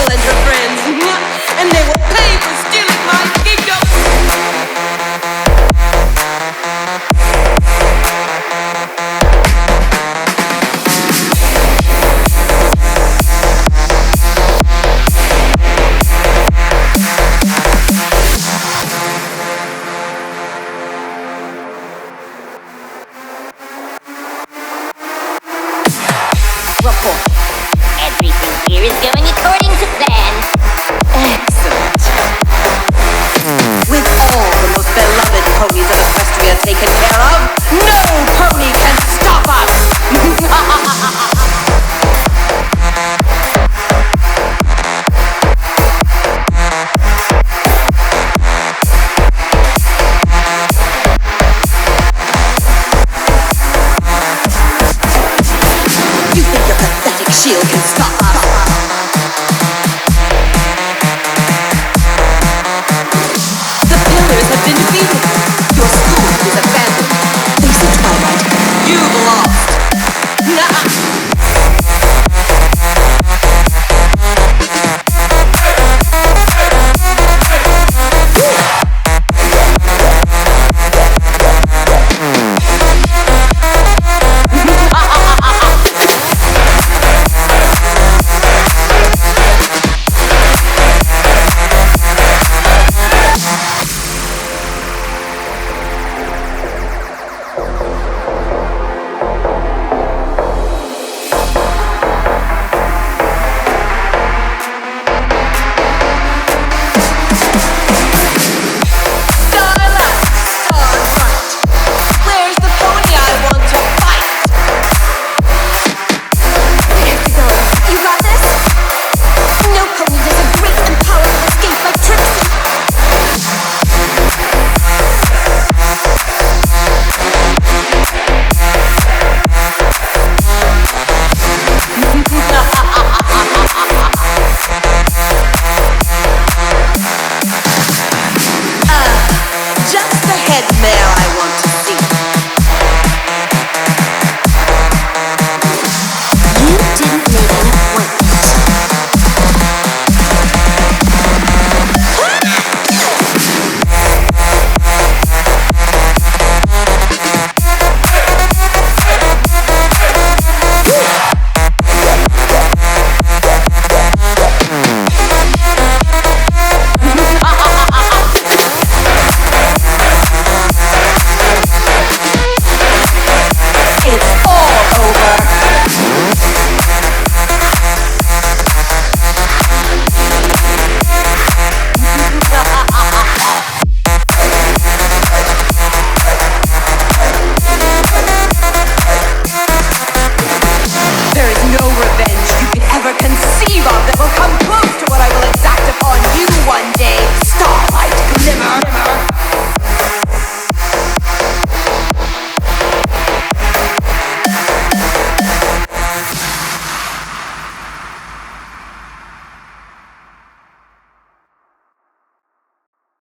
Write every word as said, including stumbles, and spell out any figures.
devil and your friends, and they will pay for stealing my kingdom. Report. Everything here is going according to plan. Excellent. With all the most beloved ponies of Equestria taken care of, no pony can stop us! You think your pathetic shield can stop us? The pillars have been defeated. Your school is a